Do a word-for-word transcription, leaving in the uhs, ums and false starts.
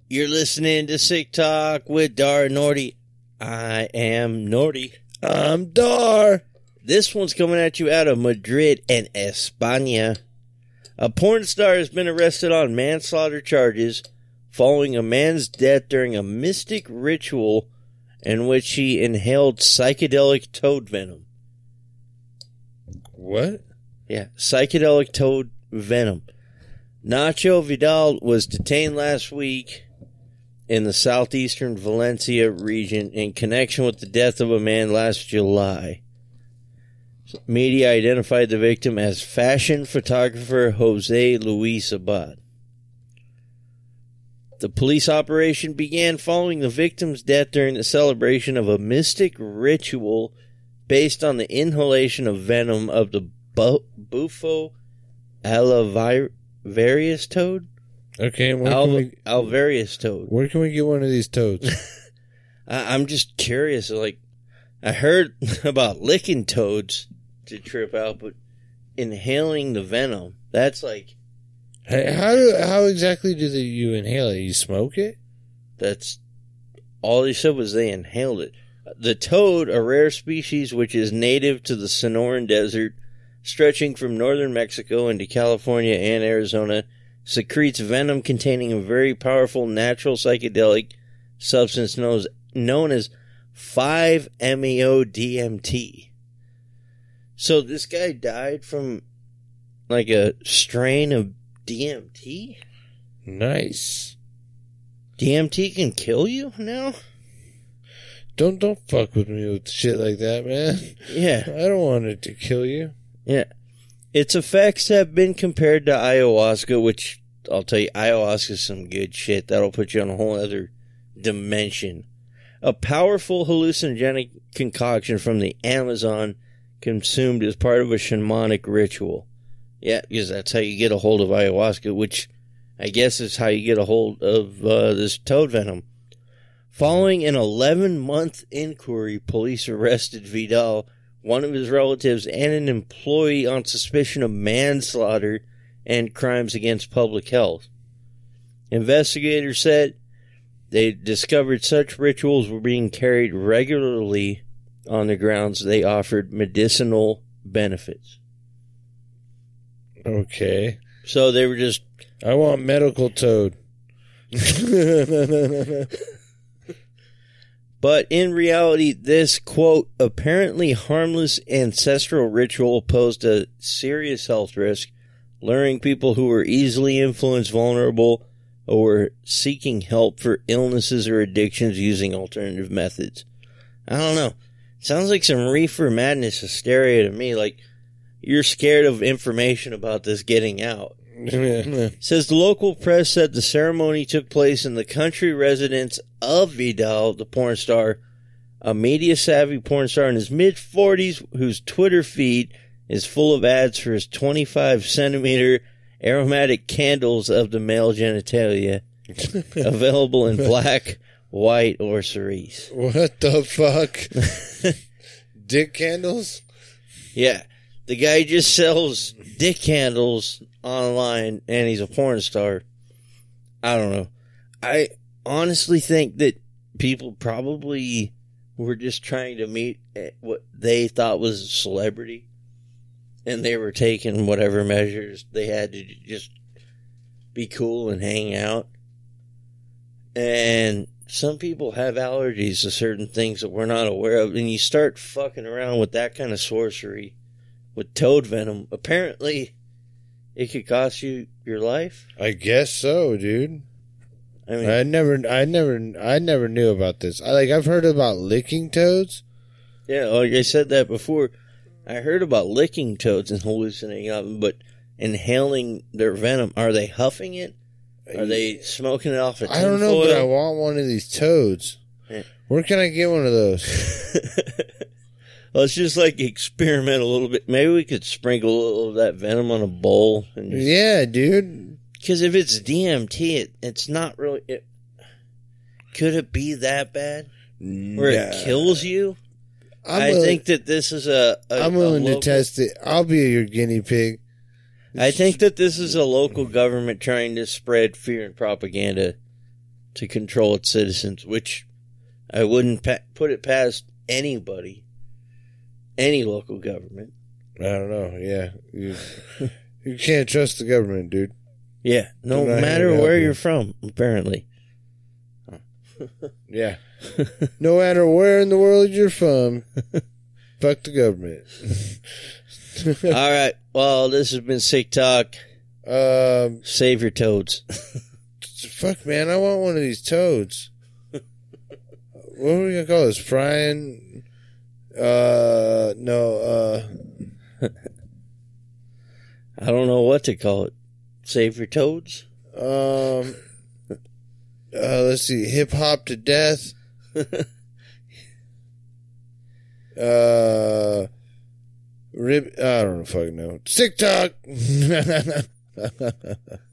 You're listening to Sick Talk with Dar and Nordy. I am Nordy. I'm Dar. This one's coming at you out of Madrid and España. A porn star has been arrested on manslaughter charges following a man's death during a mystic ritual in which he inhaled psychedelic toad venom. What? Yeah, psychedelic toad venom. Nacho Vidal was detained last week in the southeastern Valencia region in connection with the death of a man last July. Media identified the victim as fashion photographer Jose Luis Abad. The police operation began following the victim's death during the celebration of a mystic ritual based on the inhalation of venom of the bu- Bufo alvarius toad. Okay, where Al- can we, alvarius toad. Where can we get one of these toads? I- I'm just curious. Like, I heard about licking toads to trip out, but inhaling the venom, that's like... Hey, how do, how exactly do they, you inhale it? You smoke it? That's... All they said was they inhaled it. The toad, a rare species which is native to the Sonoran Desert, stretching from northern Mexico into California and Arizona, secretes venom containing a very powerful natural psychedelic substance known as, known as five meo D M T. So this guy died from like a strain of D M T? Nice. D M T can kill you now? Don't don't fuck with me with shit like that, man. Yeah. I don't want it to kill you. Yeah. Its effects have been compared to ayahuasca, which I'll tell you, ayahuasca is some good shit. That'll put you on a whole other dimension. A powerful hallucinogenic concoction from the Amazon consumed as part of a shamanic ritual. Yeah, because that's how you get a hold of ayahuasca, which I guess is how you get a hold of uh, this toad venom. Following an eleven-month inquiry, police arrested Vidal, one of his relatives, and an employee on suspicion of manslaughter and crimes against public health. Investigators said they discovered such rituals were being carried regularly on the grounds they offered medicinal benefits. Okay. So they were just... I want medical toad. But in reality, this, quote, apparently harmless ancestral ritual posed a serious health risk, luring people who were easily influenced, vulnerable, or were seeking help for illnesses or addictions using alternative methods. I don't know. Sounds like some reefer madness hysteria to me. Like, you're scared of information about this getting out. Says the local press said the ceremony took place in the country residence of Vidal, the porn star, a media-savvy porn star in his mid-forties whose Twitter feed is full of ads for his twenty-five centimeter aromatic candles of the male genitalia, available in black, white, or cerise. What the fuck? Dick candles? Yeah. The guy just sells dick candles online, and he's a porn star. I don't know. I honestly think that people probably were just trying to meet what they thought was a celebrity, and they were taking whatever measures they had to just be cool and hang out. And some people have allergies to certain things that we're not aware of, and you start fucking around with that kind of sorcery with toad venom. Apparently, it could cost you your life. I guess so, dude. I mean, I never, I never, I never knew about this. I like, I've heard about licking toads. Yeah, like I said that before. I heard about licking toads and hallucinating of them, but inhaling their venom, are they huffing it? Are they smoking it off a tin I don't know, foil? but I want one of these toads. Yeah. Where can I get one of those? Let's just like experiment a little bit. Maybe we could sprinkle a little of that venom on a bowl. And just, yeah, dude. Because if it's D M T, it, it's not really... It, could it be that bad? Where yeah. it kills you? I'm I willing, think that this is a... a I'm willing a local, to test it. I'll be your guinea pig. I think that this is a local government trying to spread fear and propaganda to control its citizens, which I wouldn't pa- put it past anybody, any local government. I don't know. Yeah, you, you can't trust the government, dude. Yeah, no They're not matter gonna help where you. you're from, apparently. Yeah. No matter where in the world you're from, fuck the government. All right. Well, this has been Sick Talk. Um, Save your toads. fuck, man, I want one of these toads. What are we gonna call this? Frying? Uh, no. Uh, I don't know what to call it. Save your toads. um. Uh, let's see. Hip hop to death. uh. Rib. I don't fucking know. Sick talk.